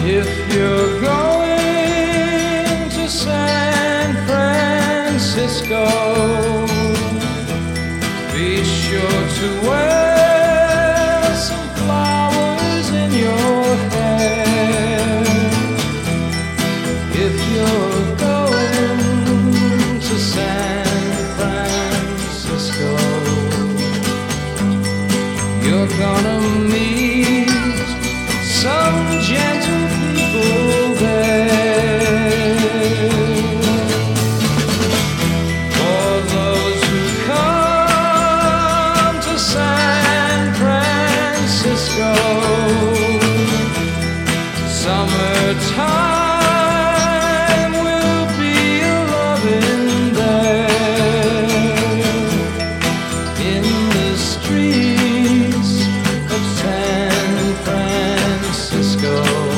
If you're going to San Francisco, be sure to wear some flowers in your hair. If you're going to San Francisco, you're gonna meet some gentle people there. For those who come to San Francisco, summertime will be a-loving there. In the streets of San Francisco,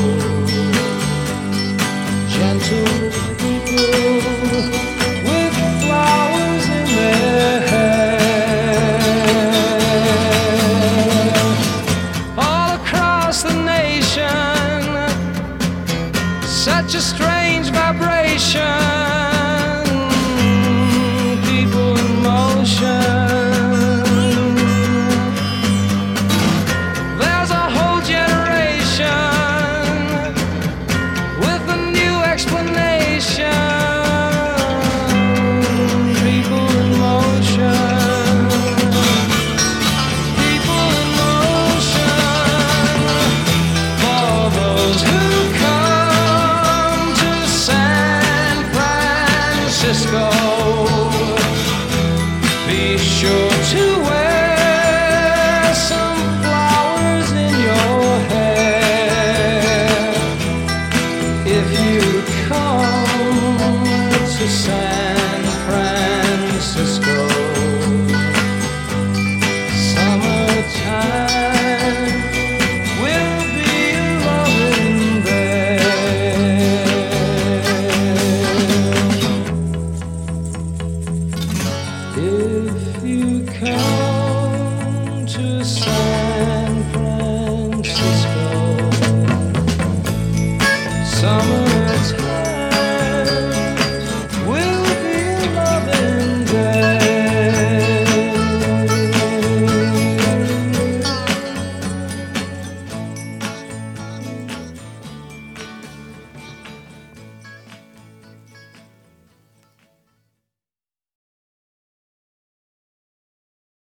gentle people with flowers in their hair. All across the nation, such a strange vibration, people in motion. There's a whole generation with a new explanation. People in motion. People in motion. For those who come to San Francisco, be sure to wear some flowers in your hair. If you come to San Francisco, summertime will be loving there. If you come